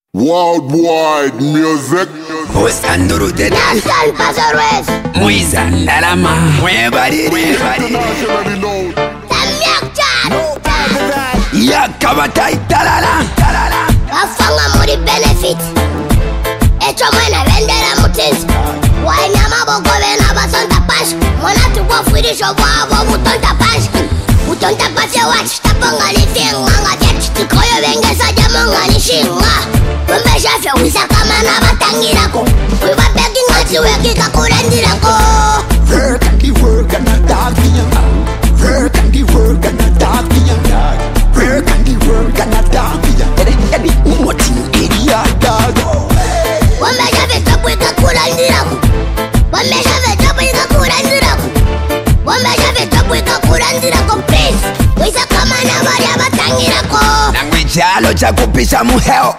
Worldwide music. Ostanduru de National Pasares. Muiza Nalama. Mwebari. Yakabata italala. Wafanga muri benefit. Echo mwana vendera mutezi. Wanyama boko vena basonta pash. Mwana tukwa fuirisho wabo butonta pash. Butonta pash ya watch tapanga ni finga. Jet tikoyo vengesa jamanga ni shinga. Wembe shafya wisa kama na batangirako. Wiba peki ngati weki kakurendirako. Work and the work and a dog for you. Work and the work and a dog for you. Work and the work and a dog for you. Eddie, what you idiot dog? Wembe shafya topu kakurendirako. Wembe shafya topu kakurendirako. Wembe shafya topu kakurendirako. Please, wisa kama na baria batangirako. Nangwe chalo cha kupisha muheo.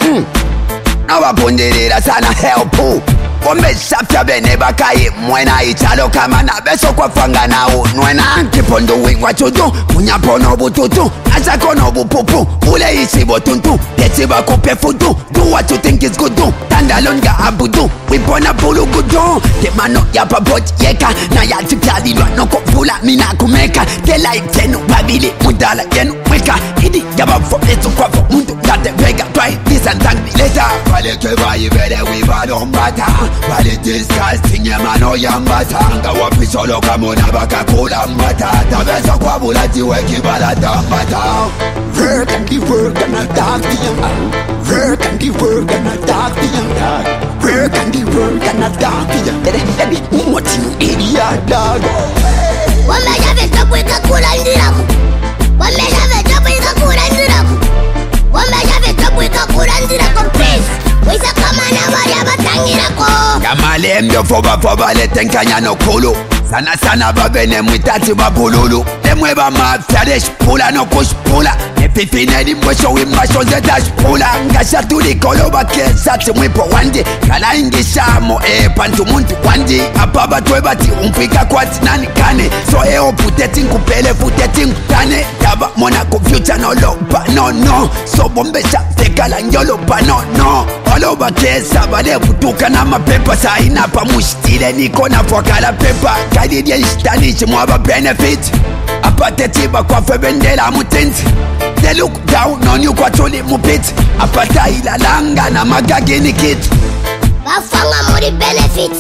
Nawapundirira sana help. Wameshafya bene bakai mwena ichalo kama na beso kwa fanga na unwena. Kipondo wingwa chudu, munyapono bututu, achakono bupupu, ule isi botuntu, tetiba kupe fudu. Do what you think is good do, tandalonga abudu, wipona pulu gudu. Temano ya papot yeka, na ya tikali no kopula mina kumeka. Tela itenu babili mudala yenu weka. Idi yaba fopetu kwa fo mundu date vega. Try this and thank me later. Wale keba ibele wibalombata. Wale disgusting yamano yambata. Nga wapi solo kamona baka kula mbata. Tabesa kwa bulati weki balata mbata. Work and the work and a dog for you. Work and the work and a dog for you. Work and the work and a dog for you. Eddie, what you idiot dog? Wameshafya topu kakurendirako. Wameshafya topu kakurendirako. Wameshafya topu kakurendirako. Please, wisa kama na baria batangirako. Kamale myo foba letenkanya no kulu. Sana babene mwitati babululu. Demweba mafyadesh pula no kush pula. Nepipinedi mwesho wimbasho zetash pula. Ngasha tulikolo bakesati mwipo wandi. Kala ingishamo pantu muntu wandi. Apaba twebati umfika kwati nani kane. So oputeti nkupele futeti nkutane. Taba mona kufuture no lopa no. So bombesha tekala njolo pa no. Olo bakesa bale butuka na mapepa. Saina pa mushtile niko na fwakala pepa. Kalidye ishtanishi mwaba benefit. Apatetiba kwa febendela mutinti. They look down on you kwa tuli mupit. Apata ilalanga na magagini kit. Wafanga muri benefit.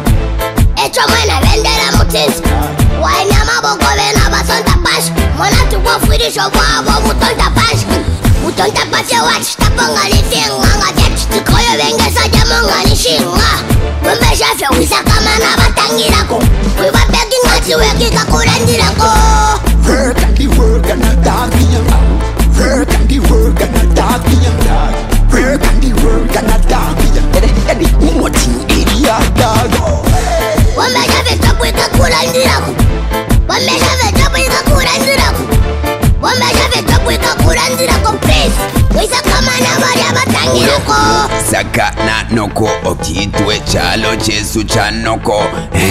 Echo mwana vendera mutezi. Wanyama boko vena basonta pash. Mwana tukwa fuirisho wabo butonta pash. Butonta pash ya watch tapanga ni finga. Jet tikoyo vengesa jamanga ni shinga. Wembe shafya wisa kama na batangirako. Wiba peki ngati weki kakurendirako. Work and the work and a dog for you. Work and the work and a dog for you. Work and the work and a dog for you. Eddie, what you idiot dog? Wameshafya topu kakurendirako. Wameshafya topu kakurendirako. Wameshafya topu kakurendirako. Please, wisa kama na baria batangirako. Saka na noko okitwe chalo chesu chanoko.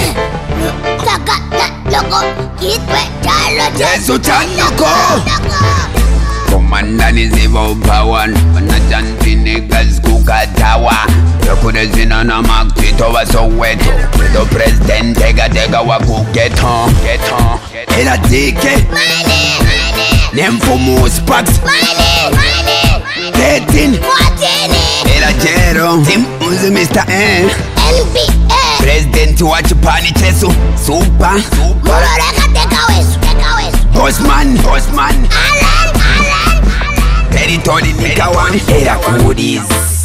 Saka na loko kitwe chalo Chesu chanoko. Komandani ziva upawan. Wanajanti niggas kukatawa. Yokude zina na makito wa Soweto. Wedo president tega wa kugeto. Ela dike Nemfumu Sparks 13 Ela Jero Tim Uzi Mr. N NBA President wa Chipani Chesu Super Muroreka teka wesu Bossman Alan Territory Nikawan Era Kudis